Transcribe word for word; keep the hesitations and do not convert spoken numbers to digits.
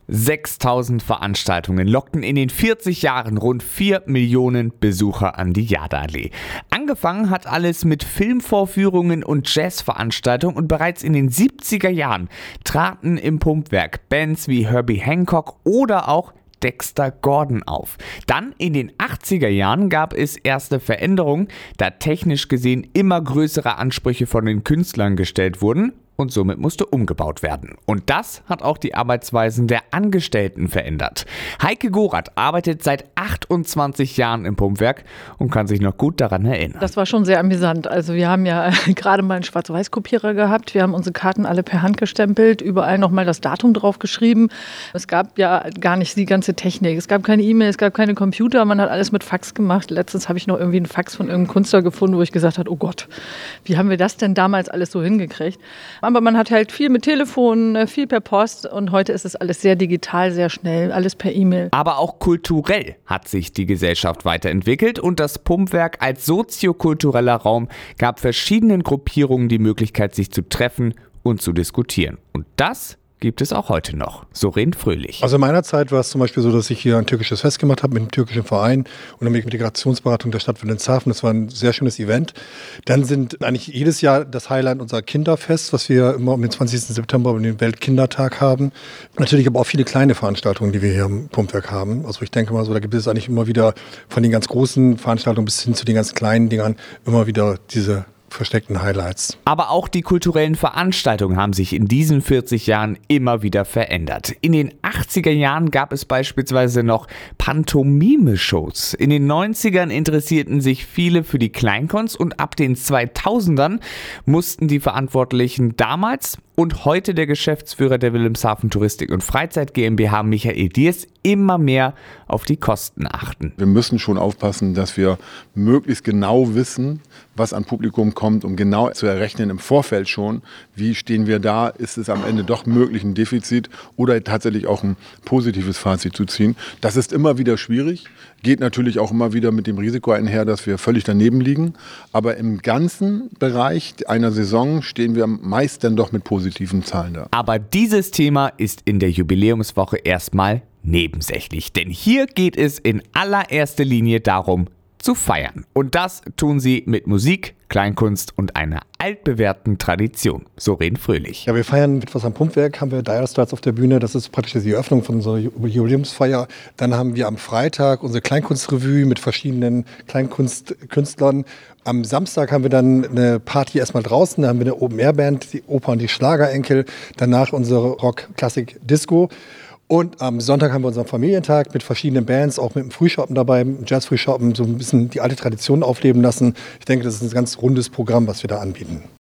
sechstausend Veranstaltungen lockten in den vierzig Jahren rund vier Millionen Besucher an die Jade-Allee. Angefangen hat alles mit Filmvorführungen und Jazzveranstaltungen und bereits in den siebziger Jahren traten im Pumpwerk Bands wie Herbie Hancock oder auch Dexter Gordon auf. Dann in den achtziger Jahren gab es erste Veränderungen, da technisch gesehen immer größere Ansprüche von den Künstlern gestellt wurden. Und somit musste umgebaut werden. Und das hat auch die Arbeitsweisen der Angestellten verändert. Heike Gorath arbeitet seit achtundzwanzig Jahren im Pumpwerk und kann sich noch gut daran erinnern. Das war schon sehr amüsant. Also wir haben ja gerade mal einen Schwarz-Weiß-Kopierer gehabt. Wir haben unsere Karten alle per Hand gestempelt, überall nochmal das Datum drauf geschrieben. Es gab ja gar nicht die ganze Technik. Es gab keine E-Mail, es gab keine Computer. Man hat alles mit Fax gemacht. Letztens habe ich noch irgendwie einen Fax von irgendeinem Künstler gefunden, wo ich gesagt habe, oh Gott, wie haben wir das denn damals alles so hingekriegt? Aber man hat halt viel mit Telefon, viel per Post und heute ist es alles sehr digital, sehr schnell, alles per E-Mail. Aber auch kulturell hat sich die Gesellschaft weiterentwickelt und das Pumpwerk als soziokultureller Raum gab verschiedenen Gruppierungen die Möglichkeit, sich zu treffen und zu diskutieren. Und das gibt es auch heute noch. Soren Fröhlich. Also in meiner Zeit war es zum Beispiel so, dass ich hier ein türkisches Fest gemacht habe mit einem türkischen Verein und eine Migrationsberatung der Stadt Wilhelmshaven. Das war ein sehr schönes Event. Dann sind eigentlich jedes Jahr das Highlight unser Kinderfest, was wir immer um den zwanzigsten September, um den Weltkindertag haben. Natürlich aber auch viele kleine Veranstaltungen, die wir hier im Pumpwerk haben. Also ich denke mal so, da gibt es eigentlich immer wieder von den ganz großen Veranstaltungen bis hin zu den ganz kleinen Dingern immer wieder diese versteckten Highlights. Aber auch die kulturellen Veranstaltungen haben sich in diesen vierzig Jahren immer wieder verändert. In den achtziger Jahren gab es beispielsweise noch Pantomime-Shows. In den neunzigern interessierten sich viele für die Kleinkunst und ab den zweitausendern mussten die Verantwortlichen damals und heute der Geschäftsführer der Wilhelmshaven Touristik und Freizeit GmbH, Michael Diers, immer mehr auf die Kosten achten. Wir müssen schon aufpassen, dass wir möglichst genau wissen, was an Publikum kommt, um genau zu errechnen im Vorfeld schon, wie stehen wir da, ist es am Ende doch möglich ein Defizit oder tatsächlich auch ein positives Fazit zu ziehen. Das ist immer wieder schwierig, geht natürlich auch immer wieder mit dem Risiko einher, dass wir völlig daneben liegen, aber im ganzen Bereich einer Saison stehen wir meist dann doch mit positiven Zahlen da. Aber dieses Thema ist in der Jubiläumswoche erstmal nebensächlich, denn hier geht es in allererster Linie darum, zu feiern. Und das tun sie mit Musik, Kleinkunst und einer altbewährten Tradition. Soren Fröhlich. Ja, wir feiern etwas am Pumpwerk, haben wir Dire Straits auf der Bühne. Das ist praktisch die Eröffnung von unserer Jubiläumsfeier. Dann haben wir am Freitag unsere Kleinkunstrevue mit verschiedenen Kleinkunstkünstlern. Am Samstag haben wir dann eine Party erstmal draußen. Da haben wir eine Open-Air-Band, die Oper und die Schlagerenkel. Danach unsere Rock-Klassik-Disco. Und am Sonntag haben wir unseren Familientag mit verschiedenen Bands, auch mit dem Frühshoppen dabei, mit dem Jazz-Frühshoppen, so ein bisschen die alte Tradition aufleben lassen. Ich denke, das ist ein ganz rundes Programm, was wir da anbieten.